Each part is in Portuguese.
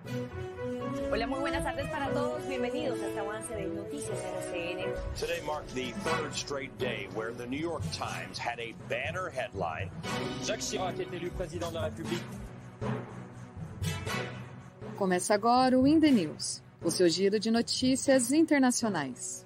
Hola, muy buenas tardes para todos. Bienvenidos a este avance de Noticias NCN. Today marked the third straight day where the New York Times had a banner headline. Jacques Chirac est élu président de la République. Começa agora o In The News, o seu giro de notícias internacionais.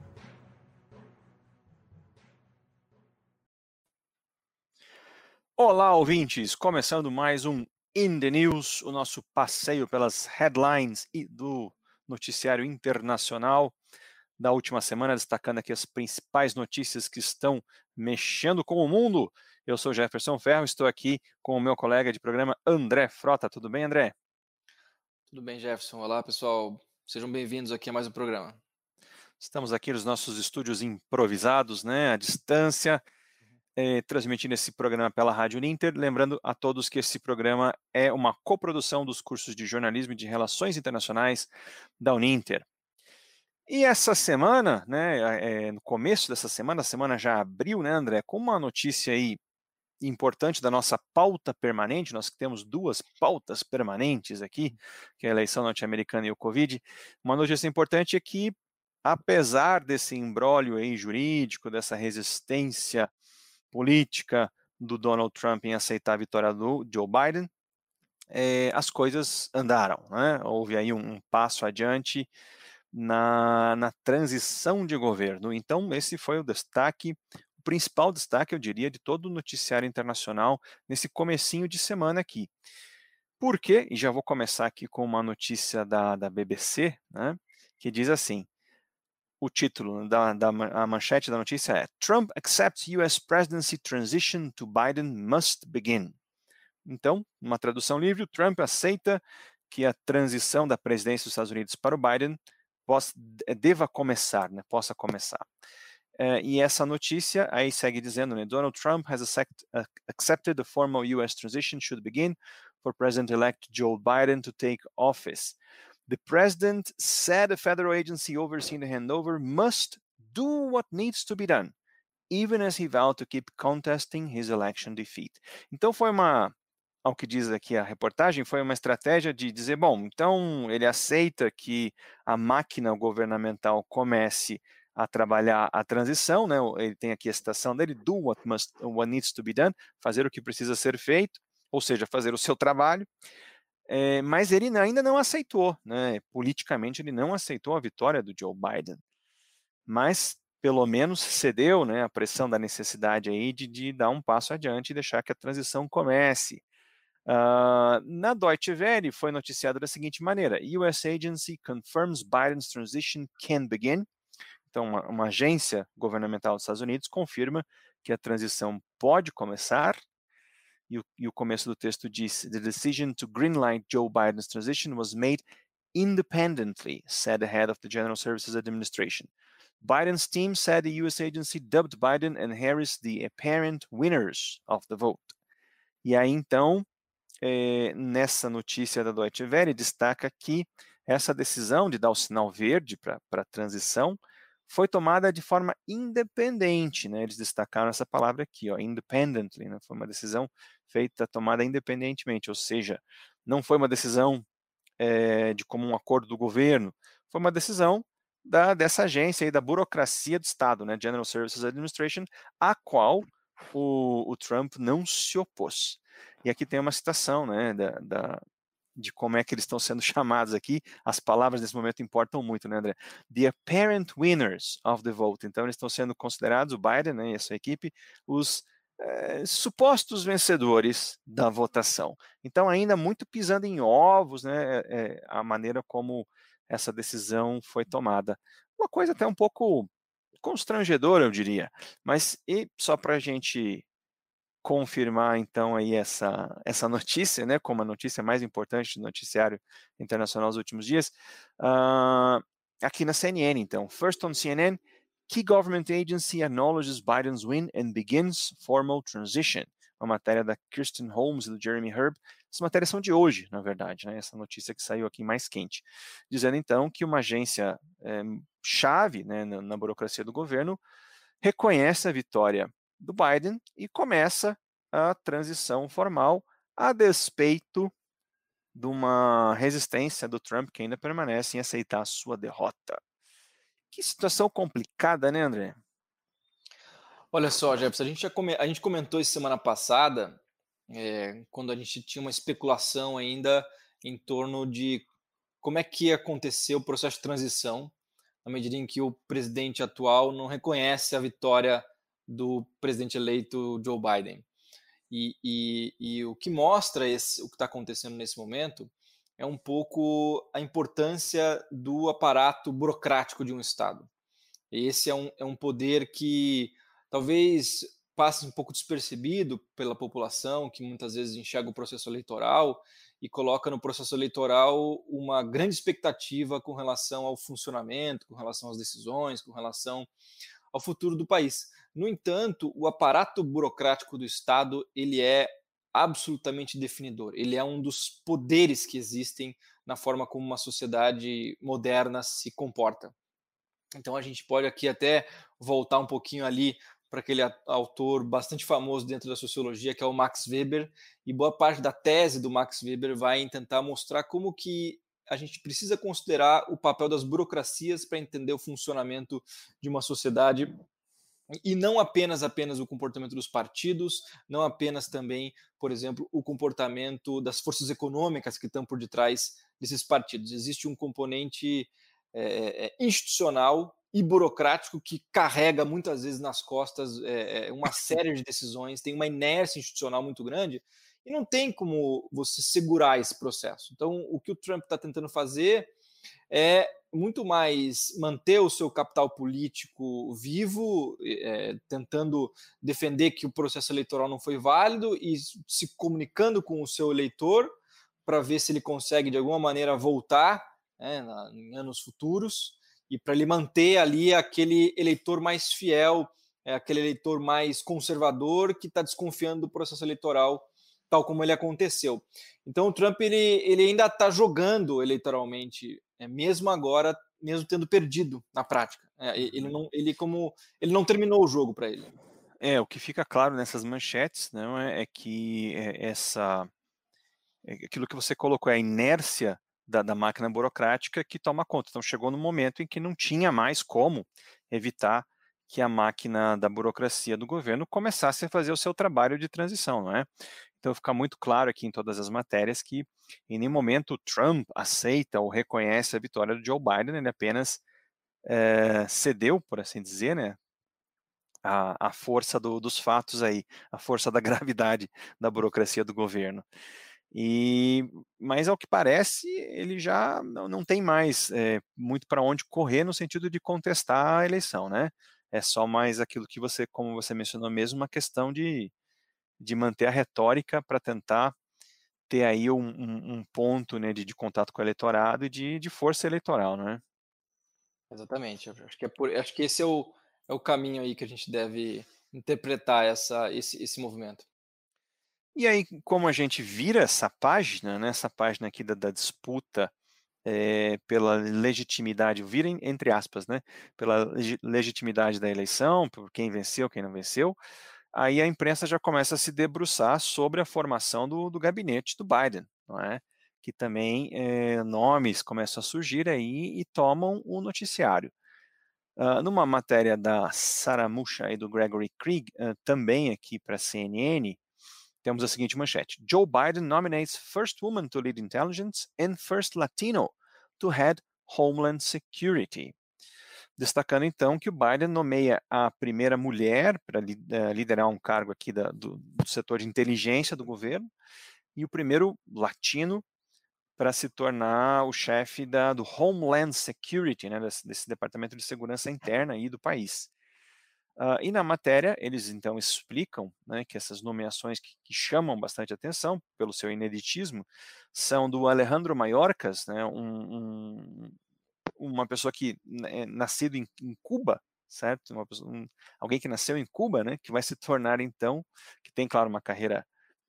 Olá, ouvintes! Começando mais um In The News, o nosso passeio pelas headlines e do noticiário internacional da última semana, destacando aqui as principais notícias que estão mexendo com o mundo. Eu sou Jefferson Ferro, estou aqui com o meu colega de programa André Frota. Tudo bem, André? Tudo bem, Jefferson. Olá, pessoal. Sejam bem-vindos aqui a mais um programa. Estamos aqui nos nossos estúdios improvisados, né, à distância, transmitindo esse programa pela Rádio Uninter. Lembrando a todos que esse programa é uma coprodução dos cursos de jornalismo e de relações internacionais da Uninter. E essa semana, né, no começo dessa semana, a semana já abriu, né, André, com uma notícia aí importante da nossa pauta permanente. Nós temos duas pautas permanentes aqui, que é a eleição norte-americana e o Covid. Uma notícia importante é que, apesar desse imbróglio aí jurídico, dessa resistência política do Donald Trump em aceitar a vitória do Joe Biden, as coisas andaram, né? Houve aí um passo adiante na transição de governo. Então, esse foi o destaque, o principal destaque, eu diria, de todo o noticiário internacional nesse comecinho de semana aqui. Por quê? E já vou começar aqui com uma notícia da BBC, né, que diz assim, o título a manchete da notícia é Trump accepts US presidency transition to Biden must begin. Então, uma tradução livre, o Trump aceita que a transição da presidência dos Estados Unidos para o Biden deva começar, né, possa começar. E essa notícia aí segue dizendo, né, Donald Trump has accepted the formal US transition should begin for President-elect Joe Biden to take office. The president said a federal agency overseeing the handover must do what needs to be done, even as he vowed to keep contesting his election defeat. Então foi ao que diz aqui a reportagem, foi uma estratégia de dizer, bom, então ele aceita que a máquina governamental comece a trabalhar a transição, né? Ele tem aqui a citação dele, do what needs to be done, fazer o que precisa ser feito, ou seja, fazer o seu trabalho, mas ele ainda não aceitou, né? Politicamente ele não aceitou a vitória do Joe Biden, mas pelo menos cedeu, né, a pressão da necessidade aí de dar um passo adiante e deixar que a transição comece. Na Deutsche Welle foi noticiado da seguinte maneira, US agency confirms Biden's transition can begin. Então, uma agência governamental dos Estados Unidos confirma que a transição pode começar. E o começo do texto diz, the decision to greenlight Joe Biden's transition was made independently, said the head of the General Services Administration. Biden's team said the US agency dubbed Biden and Harris the apparent winners of the vote. E aí, então, nessa notícia da Deutsche Welle, destaca que essa decisão de dar o sinal verde para a transição foi tomada de forma independente, né? Eles destacaram essa palavra aqui, ó, independently, né? Foi uma decisão tomada independentemente, ou seja, não foi uma decisão de comum acordo do governo, foi uma decisão dessa agência aí, da burocracia do Estado, né? General Services Administration, a qual o Trump não se opôs. E aqui tem uma citação, né, de como é que eles estão sendo chamados aqui. As palavras nesse momento importam muito, né, André? The apparent winners of the vote. Então, eles estão sendo considerados, o Biden, né, e a sua equipe, os supostos vencedores da votação. Então, ainda muito pisando em ovos, né, a maneira como essa decisão foi tomada. Uma coisa até um pouco constrangedora, eu diria. Mas, e só para a gente confirmar, então, aí essa notícia, né, como a notícia mais importante do noticiário internacional dos últimos dias, aqui na CNN, então. First on CNN, Key Government Agency acknowledges Biden's win and begins formal transition. Uma matéria da Kirsten Holmes e do Jeremy Herb. Essas matérias são de hoje, na verdade, né, essa notícia que saiu aqui mais quente. Dizendo, então, que uma agência chave, né, na burocracia do governo reconhece a vitória do Biden e começa a transição formal a despeito de uma resistência do Trump que ainda permanece em aceitar a sua derrota. Que situação complicada, né, André? Olha só, Jefferson, a gente comentou isso semana passada, quando a gente tinha uma especulação ainda em torno de como é que ia acontecer o processo de transição, na medida em que o presidente atual não reconhece a vitória do presidente eleito Joe Biden. E o que mostra o que está acontecendo nesse momento é um pouco a importância do aparato burocrático de um Estado. Esse é um poder que talvez passe um pouco despercebido pela população, que muitas vezes enxerga o processo eleitoral e coloca no processo eleitoral uma grande expectativa com relação ao funcionamento, com relação às decisões, com relação ao futuro do país. No entanto, o aparato burocrático do Estado, ele é absolutamente definidor. Ele é um dos poderes que existem na forma como uma sociedade moderna se comporta. Então a gente pode aqui até voltar um pouquinho ali para aquele autor bastante famoso dentro da sociologia, que é o Max Weber, e boa parte da tese do Max Weber vai tentar mostrar como que a gente precisa considerar o papel das burocracias para entender o funcionamento de uma sociedade e não apenas o comportamento dos partidos, não apenas também, por exemplo, o comportamento das forças econômicas que estão por detrás desses partidos. Existe um componente institucional e burocrático que carrega muitas vezes nas costas uma série de decisões, tem uma inércia institucional muito grande e não tem como você segurar esse processo. Então, o que o Trump está tentando fazer é muito mais manter o seu capital político vivo, tentando defender que o processo eleitoral não foi válido e se comunicando com o seu eleitor para ver se ele consegue de alguma maneira voltar em anos futuros e para ele manter ali aquele eleitor mais fiel, aquele eleitor mais conservador que está desconfiando do processo eleitoral tal como ele aconteceu. Então o Trump ele ainda está jogando eleitoralmente, mesmo agora, mesmo tendo perdido na prática. Ele não terminou o jogo para ele. O que fica claro nessas manchetes, né, é que aquilo que você colocou, é a inércia da máquina burocrática que toma conta. Então chegou no momento em que não tinha mais como evitar que a máquina da burocracia do governo começasse a fazer o seu trabalho de transição, não é? Então fica muito claro aqui em todas as matérias que em nenhum momento o Trump aceita ou reconhece a vitória do Joe Biden, ele apenas cedeu, por assim dizer, né, a força dos fatos aí, a força da gravidade da burocracia do governo. Mas ao que parece, ele já não tem mais muito para onde correr no sentido de contestar a eleição, né? É só mais aquilo que como você mencionou mesmo, uma questão de manter a retórica para tentar ter aí um ponto, né, de contato com o eleitorado e de força eleitoral, né? Exatamente. Acho que esse é o caminho aí que a gente deve interpretar esse movimento. E aí, como a gente vira essa página, né, essa página aqui da disputa pela legitimidade, vira entre aspas, né, pela legitimidade da eleição, por quem venceu, quem não venceu, aí a imprensa já começa a se debruçar sobre a formação do gabinete do Biden, não é? Que também nomes começam a surgir aí e tomam o noticiário. Numa matéria da Sarah Musha e do Gregory Krieg, também aqui para a CNN, temos a seguinte manchete: Joe Biden nominates first woman to lead intelligence and first Latino to head Homeland Security. Destacando então que o Biden nomeia a primeira mulher para liderar um cargo aqui do setor de inteligência do governo e o primeiro latino para se tornar o chefe do Homeland Security, né, desse departamento de segurança interna aí do país. E na matéria, eles então explicam, né, que essas nomeações que chamam bastante atenção pelo seu ineditismo são do Alejandro Mayorkas, né, uma pessoa que é nascido em Cuba, certo? Alguém que nasceu em Cuba, né, que vai se tornar então, que tem, claro, uma carreira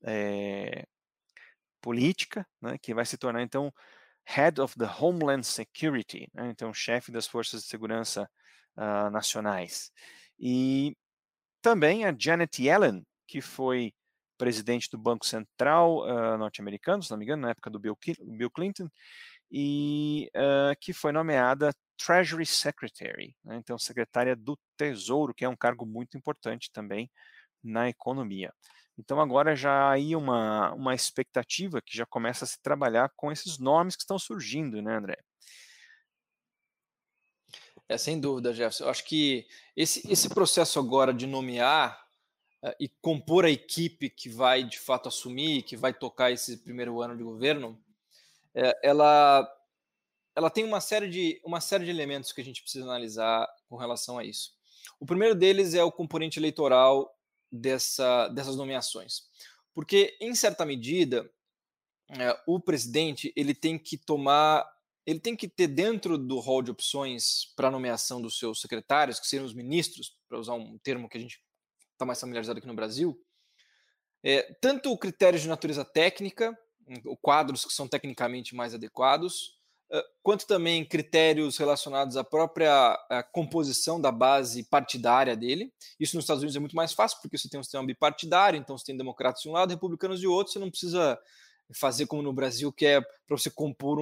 política, né, que vai se tornar então Head of the Homeland Security, né, então chefe das forças de segurança nacionais. E também a Janet Yellen, que foi presidente do Banco Central norte-americano, se não me engano, na época do Bill Clinton, e que foi nomeada Treasury Secretary, né? Então secretária do Tesouro, que é um cargo muito importante também na economia. Então agora já há aí uma expectativa que já começa a se trabalhar com esses nomes que estão surgindo, né, André? Sem dúvida, Jefferson. Eu acho que esse processo agora de nomear e compor a equipe que vai de fato assumir, que vai tocar esse primeiro ano de governo, ela tem uma série de elementos que a gente precisa analisar com relação a isso. O primeiro deles é o componente eleitoral dessas nomeações, porque em certa medida o presidente ele tem que ter dentro do rol de opções para nomeação dos seus secretários, que seriam os ministros, para usar um termo que a gente está mais familiarizado aqui no Brasil, tanto critérios de natureza técnica, quadros que são tecnicamente mais adequados, quanto também critérios relacionados à própria composição da base partidária dele. Isso nos Estados Unidos é muito mais fácil, porque você tem um sistema bipartidário, então você tem democratas de um lado, republicanos de outro, você não precisa fazer como no Brasil, que é para você compor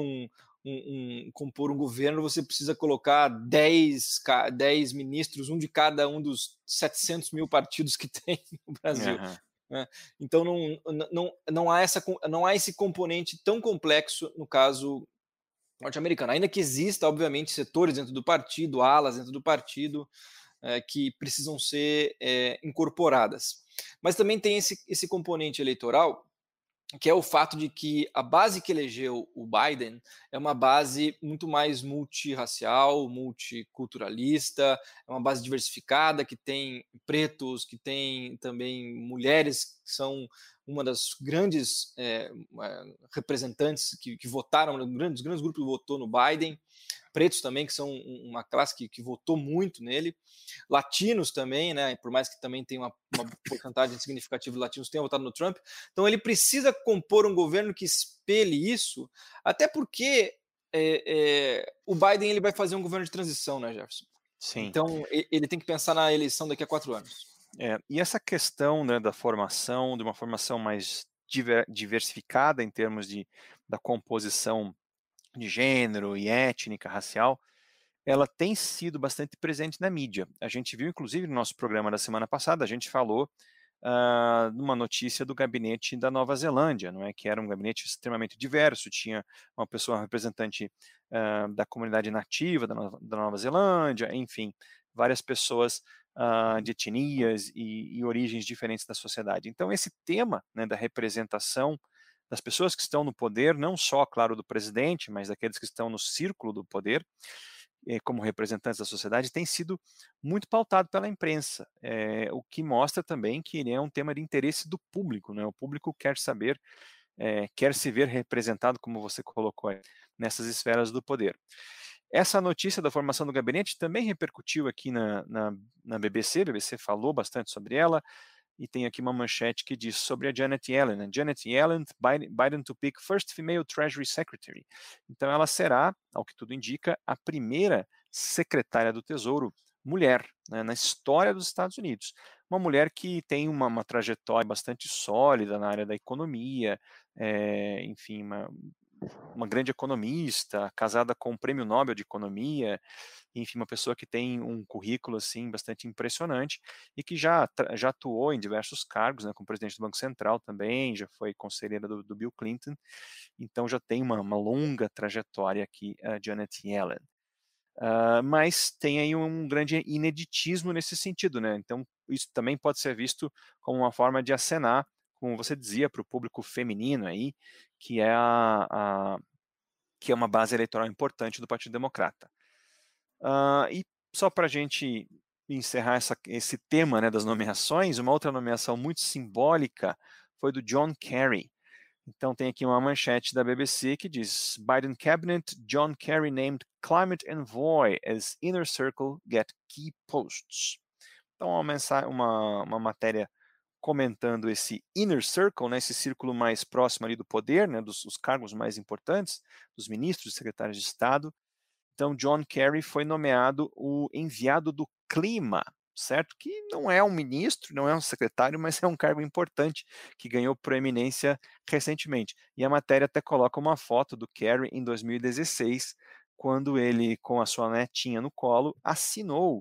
um governo, você precisa colocar 10 ministros, um de cada um dos 700 mil partidos que tem no Brasil. Uhum. Então não há esse componente tão complexo no caso norte-americano, ainda que exista, obviamente, setores dentro do partido, alas dentro do partido, que precisam ser incorporadas. Mas também tem esse componente eleitoral, que é o fato de que a base que elegeu o Biden é uma base muito mais multirracial, multiculturalista, é uma base diversificada, que tem pretos, que tem também mulheres, que são uma das grandes representantes que votaram, um dos grandes grupos que votou no Biden, pretos também, que são uma classe que votou muito nele, latinos também, né, por mais que também tenha uma porcentagem significativa de latinos que tenham votado no Trump. Então ele precisa compor um governo que espelhe isso, até porque o Biden ele vai fazer um governo de transição, né, Jefferson? Sim. Então ele tem que pensar na eleição daqui a 4 anos. E essa questão, né, da formação, de uma formação mais diversificada em termos da composição de gênero e étnica, racial, ela tem sido bastante presente na mídia. A gente viu, inclusive, no nosso programa da semana passada, a gente falou numa notícia do gabinete da Nova Zelândia, não é? Que era um gabinete extremamente diverso, tinha uma pessoa representante da comunidade nativa da Nova Zelândia, enfim, várias pessoas de etnias e origens diferentes da sociedade. Então, esse tema, né, da representação das pessoas que estão no poder, não só, claro, do presidente, mas daqueles que estão no círculo do poder, como representantes da sociedade, tem sido muito pautado pela imprensa, o que mostra também que ele é um tema de interesse do público, né? O público quer saber, quer se ver representado, como você colocou aí, nessas esferas do poder. Essa notícia da formação do gabinete também repercutiu aqui na BBC, a BBC falou bastante sobre ela, e tem aqui uma manchete que diz sobre a Janet Yellen. Né? Janet Yellen, Biden to pick first female Treasury Secretary. Então ela será, ao que tudo indica, a primeira secretária do Tesouro mulher, né, na história dos Estados Unidos. Uma mulher que tem uma trajetória bastante sólida na área da economia, enfim, uma grande economista, casada com o Prêmio Nobel de Economia, enfim, uma pessoa que tem um currículo assim bastante impressionante e que já atuou em diversos cargos, né, como presidente do Banco Central também, já foi conselheira do Bill Clinton, então já tem uma longa trajetória aqui, a Janet Yellen. Mas tem aí um grande ineditismo nesse sentido, né? Então isso também pode ser visto como uma forma de acenar, como você dizia, para o público feminino aí, que é que é uma base eleitoral importante do Partido Democrata. E só para a gente encerrar esse tema, né, das nomeações, uma outra nomeação muito simbólica foi do John Kerry. Então tem aqui uma manchete da BBC que diz: Biden Cabinet, John Kerry named Climate Envoy as Inner Circle get key posts. Então uma matéria comentando esse Inner Circle, né, esse círculo mais próximo ali do poder, né, dos cargos mais importantes, dos ministros e secretários de Estado. Então, John Kerry foi nomeado o enviado do clima certo? Que não é um ministro, não é um secretário, mas é um cargo importante que ganhou proeminência recentemente. E a matéria até coloca uma foto do Kerry em 2016, quando ele, com a sua netinha no colo, assinou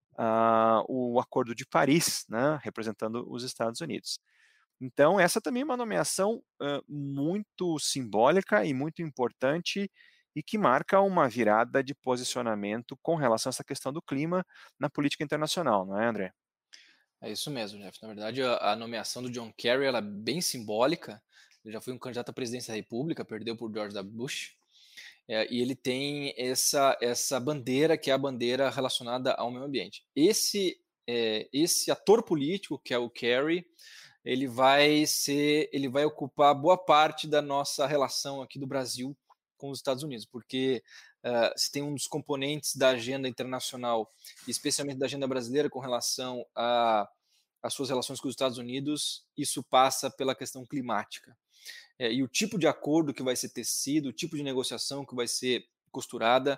o Acordo de Paris, né, representando os Estados Unidos. Então, essa também é uma nomeação muito simbólica e muito importante e que marca uma virada de posicionamento com relação a essa questão do clima na política internacional, não é, André? É isso mesmo, Jeff. Na verdade, a nomeação do John Kerry ela é bem simbólica. Ele já foi um candidato à presidência da República, perdeu por George W. Bush. E ele tem essa bandeira, que é a bandeira relacionada ao meio ambiente. Esse ator político, que é o Kerry, ele vai ocupar boa parte da nossa relação aqui do Brasil com os Estados Unidos, porque se tem um dos componentes da agenda internacional, especialmente da agenda brasileira, com relação às suas relações com os Estados Unidos, isso passa pela questão climática. E o tipo de acordo que vai ser tecido, o tipo de negociação que vai ser costurada,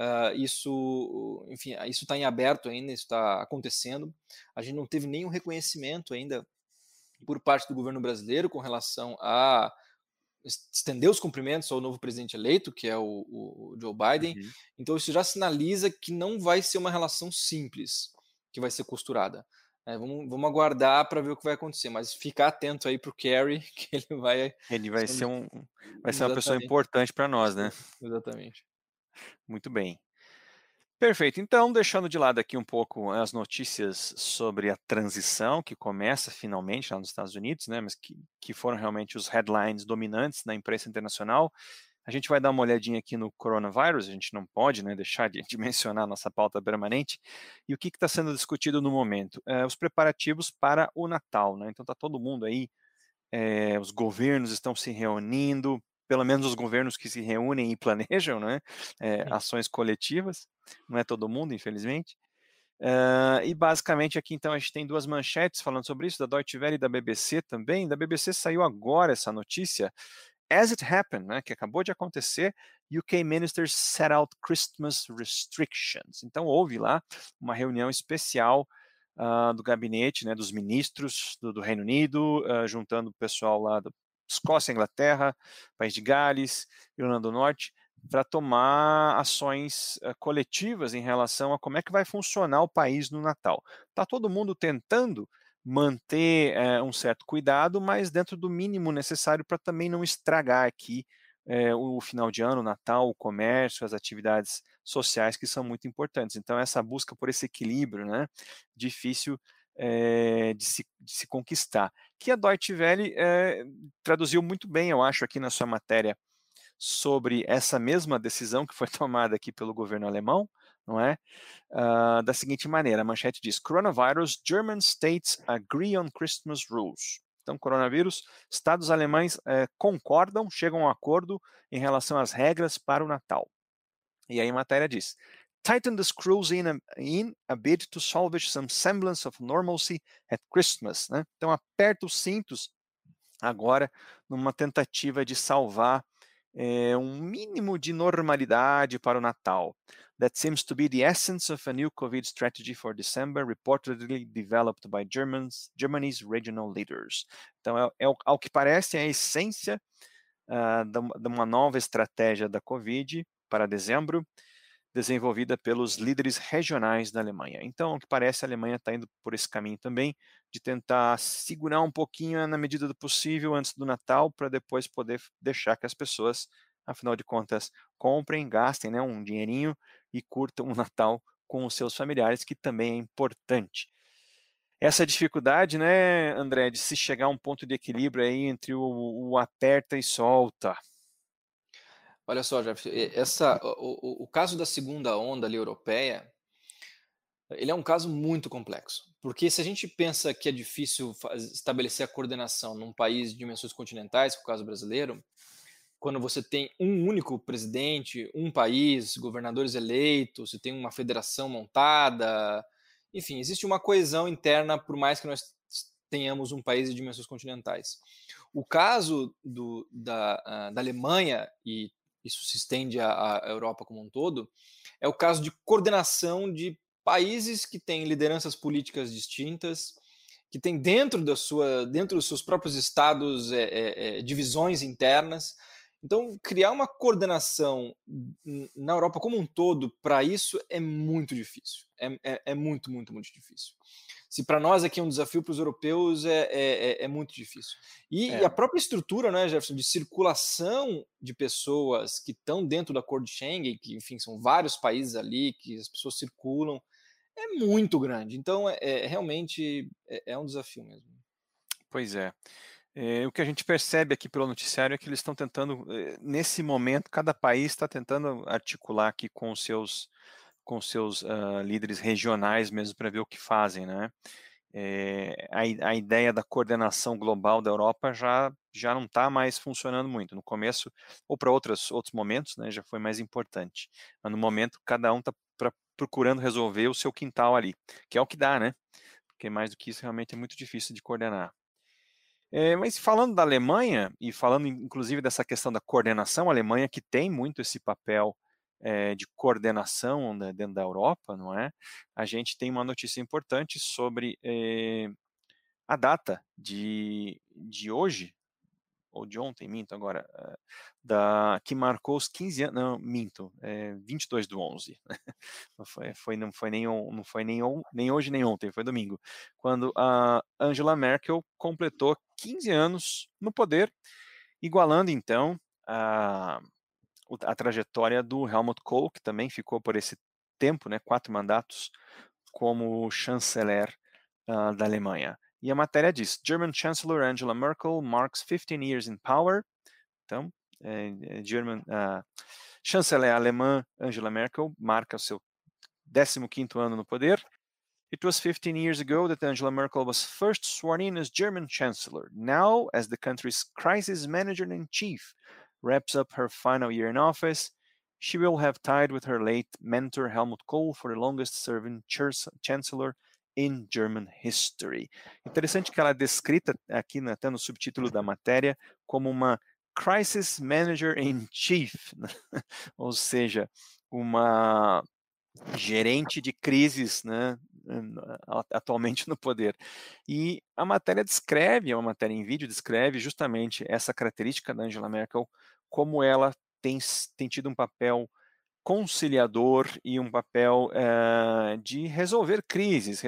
isso está em aberto ainda, isso está acontecendo. A gente não teve nenhum reconhecimento ainda por parte do governo brasileiro com relação a estender os cumprimentos ao novo presidente eleito, que é o Joe Biden. Uhum. Então isso já sinaliza que não vai ser uma relação simples que vai ser costurada. Vamos aguardar para ver o que vai acontecer, mas ficar atento aí para o Kerry, que Ele vai ser uma pessoa Exatamente. importante para nós, né? Exatamente. Muito bem. Perfeito. Então, deixando de lado aqui um pouco as notícias sobre a transição que começa finalmente lá nos Estados Unidos, né, mas que foram realmente os headlines dominantes na imprensa internacional, a gente vai dar uma olhadinha aqui no coronavírus, a gente não pode, né, deixar de mencionar a nossa pauta permanente, e o que está sendo discutido no momento? Os preparativos para o Natal, né? Então está todo mundo aí, os governos estão se reunindo, pelo menos os governos que se reúnem e planejam, né, ações coletivas, não é todo mundo, infelizmente. E basicamente aqui então a gente tem duas manchetes falando sobre isso, da Deutsche Welle e da BBC também. Da BBC saiu agora essa notícia, as it happened, né, que acabou de acontecer, UK ministers set out Christmas restrictions. Então houve lá uma reunião especial do gabinete, né, dos ministros do Reino Unido, juntando o pessoal lá da Escócia, Inglaterra, País de Gales, Irlanda do Norte, para tomar ações coletivas em relação a como é que vai funcionar o país no Natal. Está todo mundo tentando manter um certo cuidado, mas dentro do mínimo necessário para também não estragar aqui o final de ano, o Natal, o comércio, as atividades sociais que são muito importantes. Então, essa busca por esse equilíbrio, né, difícil de se conquistar, que a Deutsche Welle traduziu muito bem, eu acho, aqui na sua matéria, sobre essa mesma decisão que foi tomada aqui pelo governo alemão, não é? Da seguinte maneira, a manchete diz: Coronavirus, German states agree on Christmas rules. Então, coronavírus, estados alemães concordam, chegam a um acordo em relação às regras para o Natal. E aí a matéria diz: tighten the screws in a bid to salvage some semblance of normalcy at Christmas. Né? Então, aperta os cintos agora numa tentativa de salvar um mínimo de normalidade para o Natal. That seems to be the essence of a new COVID strategy for December, reportedly developed by Germany's regional leaders. Então, ao que parece, é a essência de uma nova estratégia da COVID para dezembro, desenvolvida pelos líderes regionais da Alemanha. Então, ao que parece, a Alemanha está indo por esse caminho também, de tentar segurar um pouquinho na medida do possível antes do Natal, para depois poder deixar que as pessoas, afinal de contas, comprem, gastem, né, um dinheirinho e curtam o Natal com os seus familiares, que também é importante. Essa dificuldade, né, André, de se chegar a um ponto de equilíbrio aí entre o aperta e solta. Olha só, Jeff, o caso da segunda onda ali europeia, ele é um caso muito complexo, porque se a gente pensa que é difícil estabelecer a coordenação num país de dimensões continentais, como é o caso brasileiro, quando você tem um único presidente, um país, governadores eleitos, você tem uma federação montada, enfim, existe uma coesão interna, por mais que nós tenhamos um país de dimensões continentais. O caso da Alemanha, e isso se estende à Europa como um todo, é o caso de coordenação de países que têm lideranças políticas distintas, que têm dentro dos seus próprios estados divisões internas. Então, criar uma coordenação na Europa como um todo para isso é muito difícil. É muito, muito, muito difícil. Se para nós aqui é um desafio, para os europeus é muito difícil. E a própria estrutura, né, Jefferson, de circulação de pessoas que estão dentro do acordo de Schengen, que, enfim, são vários países ali, que as pessoas circulam, é muito grande. Então, realmente é um desafio mesmo. Pois é. O que a gente percebe aqui pelo noticiário é que eles estão tentando, nesse momento, cada país está tentando articular aqui com os seus líderes regionais mesmo para ver o que fazem, né? A ideia da coordenação global da Europa já não está mais funcionando muito. No começo, ou para outros momentos, né, já foi mais importante. Mas no momento, cada um está procurando resolver o seu quintal ali, que é o que dá, né? Porque mais do que isso, realmente é muito difícil de coordenar. Mas falando da Alemanha, e falando inclusive dessa questão da coordenação, a Alemanha que tem muito esse papel de coordenação, né, dentro da Europa, não é? A gente tem uma notícia importante sobre a data de hoje, ou de ontem, minto agora, que marcou os 15 anos, não, minto, 22/11, não foi nem hoje nem ontem, foi domingo, quando a Angela Merkel completou 15 anos no poder, igualando então a trajetória do Helmut Kohl, que também ficou por esse tempo, né, 4 mandatos como chanceler da Alemanha. E a matéria diz: German Chancellor Angela Merkel marks 15 years in power. Então, chanceler alemã Angela Merkel marca o seu 15º ano no poder. It was 15 years ago that Angela Merkel was first sworn in as German Chancellor. Now, as the country's crisis manager-in-chief wraps up her final year in office, she will have tied with her late mentor Helmut Kohl for the longest-serving chancellor in German history. Interessante que ela é descrita aqui, até no subtítulo da matéria, como uma crisis manager-in-chief, né? Ou seja, uma gerente de crises, né, atualmente no poder. E a matéria descreve, é uma matéria em vídeo, descreve justamente essa característica da Angela Merkel, como ela tem tido um papel conciliador e um papel de resolver crises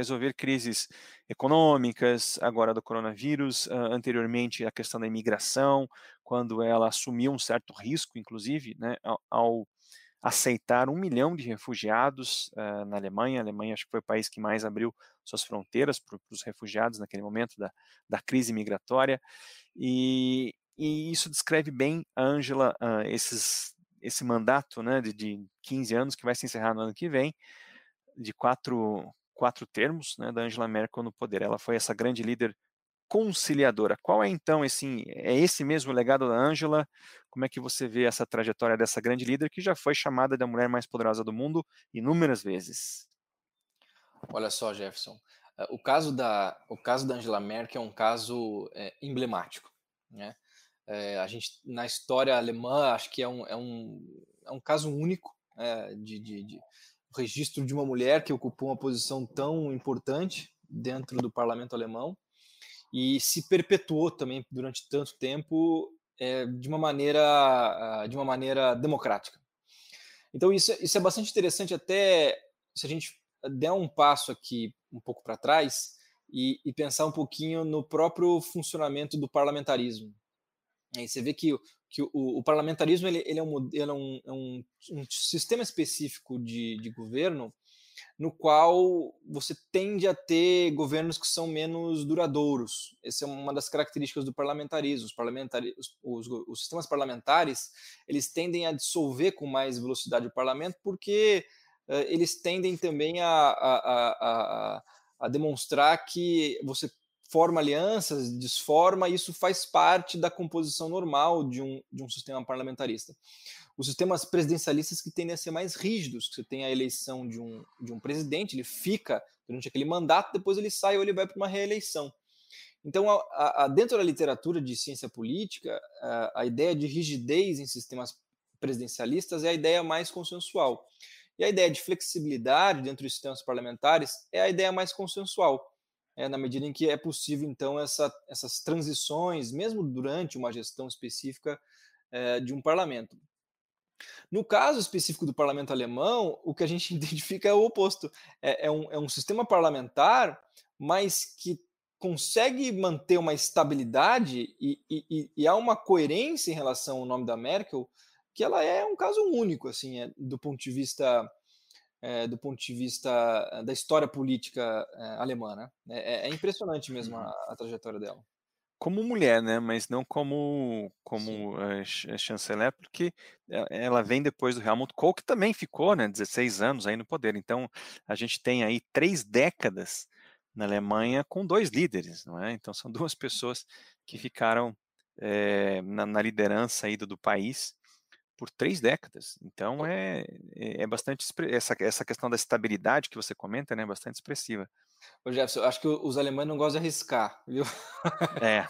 econômicas, agora do coronavírus, anteriormente a questão da imigração, quando ela assumiu um certo risco, inclusive, né, ao aceitar 1 milhão de refugiados na Alemanha. A Alemanha acho que foi o país que mais abriu suas fronteiras para os refugiados naquele momento da crise migratória, e isso descreve bem a Angela, esse mandato, né, de 15 anos que vai se encerrar no ano que vem, de quatro termos, né, da Angela Merkel no poder. Ela foi essa grande líder conciliadora. Qual é então esse mesmo legado da Angela? Como é que você vê essa trajetória dessa grande líder que já foi chamada da mulher mais poderosa do mundo inúmeras vezes? Olha só, Jefferson, o caso da Angela Merkel é um caso emblemático, né? A gente, na história alemã, acho que é um caso único de registro de uma mulher que ocupou uma posição tão importante dentro do parlamento alemão e se perpetuou também durante tanto tempo de uma maneira democrática. Então isso é bastante interessante, até se a gente der um passo aqui um pouco para trás e pensar um pouquinho no próprio funcionamento do parlamentarismo. Aí você vê que o parlamentarismo ele é um sistema específico de governo no qual você tende a ter governos que são menos duradouros. Essa é uma das características do parlamentarismo. Os sistemas parlamentares, eles tendem a dissolver com mais velocidade o parlamento porque eles tendem também a demonstrar que você forma alianças, desforma, e isso faz parte da composição normal de um sistema parlamentarista. Os sistemas presidencialistas que tendem a ser mais rígidos, que você tem a eleição de um presidente, ele fica durante aquele mandato, depois ele sai ou ele vai para uma reeleição. Então, dentro da literatura de ciência política, a ideia de rigidez em sistemas presidencialistas é a ideia mais consensual. E a ideia de flexibilidade dentro dos sistemas parlamentares é a ideia mais consensual, na medida em que é possível, então, essas transições, mesmo durante uma gestão específica de um parlamento. No caso específico do parlamento alemão, o que a gente identifica é o oposto. É um sistema parlamentar, mas que consegue manter uma estabilidade e há uma coerência em relação ao nome da Merkel, que ela é um caso único, assim, do ponto de vista da história política alemã, né? É impressionante mesmo a trajetória dela. Como mulher, né? Mas não como Sim. chanceler, porque ela vem depois do Helmut Kohl, que também ficou, né, 16 anos aí no poder. Então, a gente tem aí 3 décadas na Alemanha com 2 líderes, não é? Então, são 2 pessoas que ficaram na liderança aí do país por 3 décadas. Então, é bastante essa questão da estabilidade que você comenta, né, é bastante expressiva. Ô Jefferson, eu acho que os alemães não gostam de arriscar, viu? É.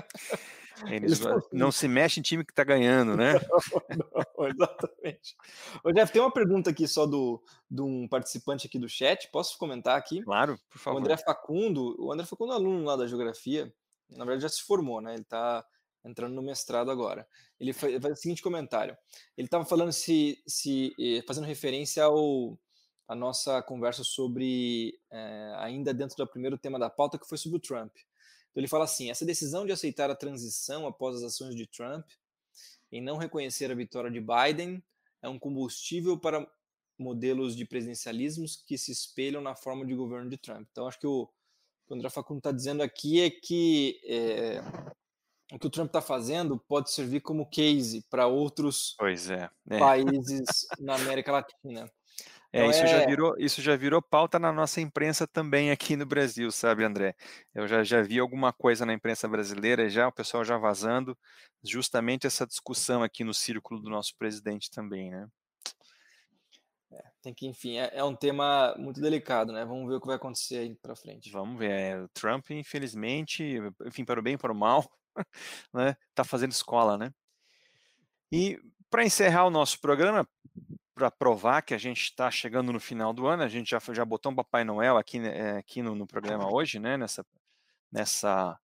Eles Eles são não se mexe em time que está ganhando, né? Não, exatamente. Ô Jeff, tem uma pergunta aqui só de um participante aqui do chat, posso comentar aqui? Claro, por O favor. André Facundo é aluno lá da geografia, na verdade já se formou, né? Ele está entrando no mestrado agora. Ele faz o seguinte comentário. Ele estava falando fazendo referência à nossa conversa sobre, ainda dentro do primeiro tema da pauta, que foi sobre o Trump. Então ele fala assim: essa decisão de aceitar a transição após as ações de Trump em não reconhecer a vitória de Biden é um combustível para modelos de presidencialismos que se espelham na forma de governo de Trump. Então, acho que o André Facundo está dizendo aqui é que o que o Trump está fazendo pode servir como case para outros países na América Latina. Então, isso já virou pauta na nossa imprensa também aqui no Brasil, sabe, André? Eu já vi alguma coisa na imprensa brasileira, o pessoal já vazando, justamente essa discussão aqui no círculo do nosso presidente também, né? Tem que, enfim, é um tema muito delicado, né? Vamos ver o que vai acontecer aí para frente. Vamos ver. O Trump, infelizmente, enfim, para o bem e para o mal, né? Tá fazendo escola, né? E para encerrar o nosso programa, para provar que a gente está chegando no final do ano, a gente já botou um Papai Noel aqui no programa hoje, né? Nessa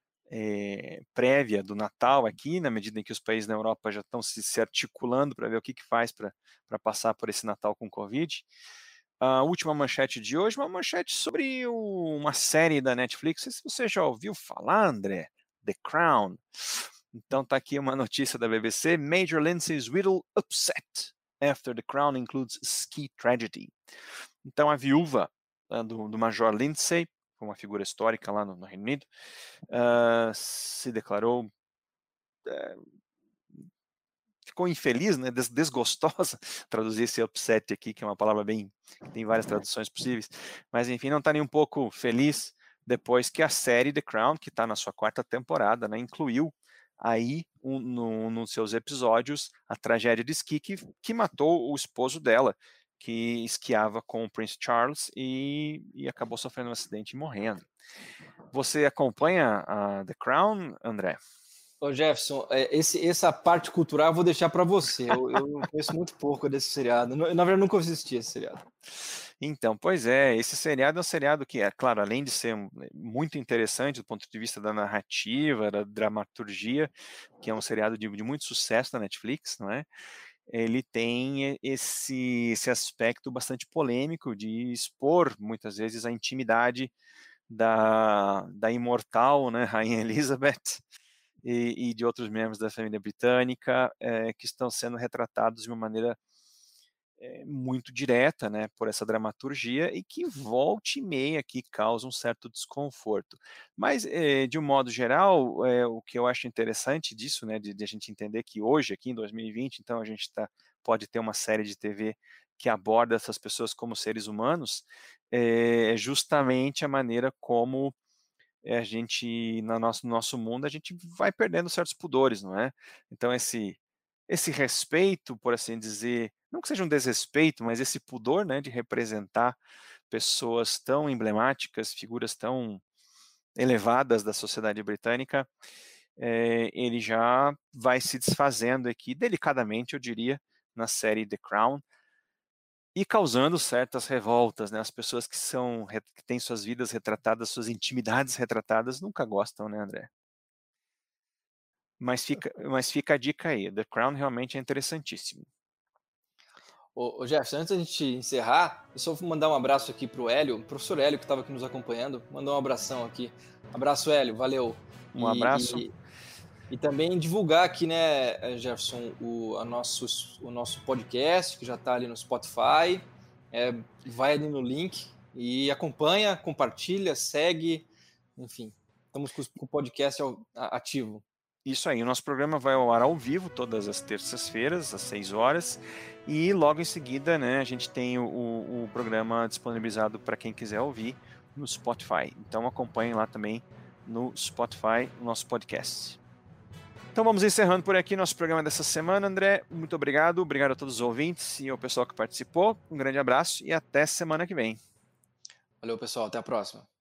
prévia do Natal aqui, na medida em que os países da Europa já estão se articulando para ver o que faz para passar por esse Natal com Covid. A última manchete de hoje, uma manchete sobre uma série da Netflix. Não sei se você já ouviu falar, André, The Crown. Então tá aqui uma notícia da BBC: Major Lindsay's widow upset after The Crown includes ski tragedy. Então a viúva do Major Lindsay, uma figura histórica lá no Reino Unido, se declarou, ficou infeliz, né, desgostosa, traduzir esse upset aqui, que é uma palavra que tem várias traduções possíveis, mas enfim, não está nem um pouco feliz depois que a série The Crown, que está na sua 4ª temporada, né, incluiu aí nos seus episódios a tragédia de esqui que matou o esposo dela, que esquiava com o Prince Charles e acabou sofrendo um acidente e morrendo. Você acompanha a The Crown, André? Ô Jefferson, essa parte cultural eu vou deixar para você. Eu conheço muito pouco desse seriado. Na verdade, nunca assisti esse seriado. Então, pois é, esse seriado é um seriado que, claro, além de ser muito interessante do ponto de vista da narrativa, da dramaturgia, que é um seriado de muito sucesso da Netflix, não é? Ele tem esse aspecto bastante polêmico de expor, muitas vezes, a intimidade da imortal, né, Rainha Elizabeth, e de outros membros da família britânica, que estão sendo retratados de uma maneira muito direta, né, por essa dramaturgia, e que volta e meia aqui causa um certo desconforto. Mas, de um modo geral, o que eu acho interessante disso, né, de a gente entender que hoje, aqui em 2020, então a gente pode ter uma série de TV que aborda essas pessoas como seres humanos, é justamente a maneira como a gente, no nosso mundo, a gente vai perdendo certos pudores, não é? Então esse respeito, por assim dizer, não que seja um desrespeito, mas esse pudor, né, de representar pessoas tão emblemáticas, figuras tão elevadas da sociedade britânica, ele já vai se desfazendo aqui, delicadamente, eu diria, na série The Crown. e causando certas revoltas, né? As pessoas que têm suas vidas retratadas, suas intimidades retratadas, nunca gostam, né, André? Mas fica a dica aí, The Crown realmente é interessantíssimo. Ô Jefferson, antes da gente encerrar, eu só vou mandar um abraço aqui pro Hélio, o professor Hélio que estava aqui nos acompanhando, mandou um abração aqui. Abraço, Hélio, valeu. Um abraço. E também divulgar aqui, né, Jefferson, o nosso podcast, que já está ali no Spotify. Vai ali no link e acompanha, compartilha, segue, enfim, estamos com o podcast ativo. Isso aí, o nosso programa vai ao ar ao vivo todas as terças-feiras, às 6 horas, e logo em seguida, né, a gente tem o programa disponibilizado para quem quiser ouvir no Spotify. Então acompanhem lá também no Spotify o nosso podcast. Então vamos encerrando por aqui nosso programa dessa semana, André. Muito obrigado a todos os ouvintes e ao pessoal que participou. Um grande abraço e até semana que vem. Valeu, pessoal, até a próxima.